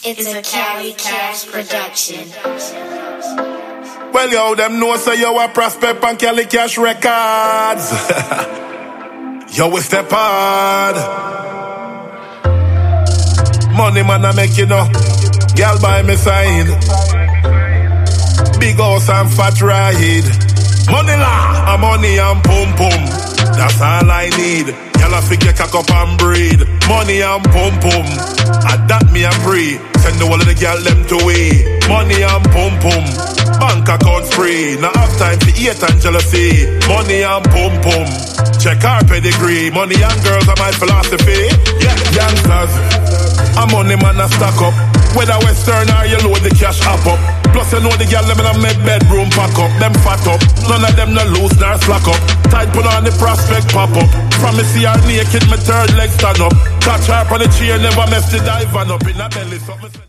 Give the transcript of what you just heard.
It's a Cali Cash production. Well, yo, them know say you a prospect on Cali Cash Records. Yo, we step hard. Money man I make you know. Girl buy me sign. Big house and fat ride. Money la, a money and pum pum. That's all I need. Girl I figure cock up and breed. Money and pum pum. Adapt me and free. Send the whole of the girl them to way. Money and pum pum. Bank account free. Now have time to hate and jealousy. Money and pum pum. Check our pedigree. Money and girls are my philosophy. Yeah, youngsters. A money man a stack up. Whether Western or you load the cash up. Plus you know the girl them in a make bedroom pack up. Them fat up. None of them no loose nor slack up. Tight put on the prospect pop up. From me see her naked, my third leg stand up. Catch her on the chair, never mess the dive on up in a belly.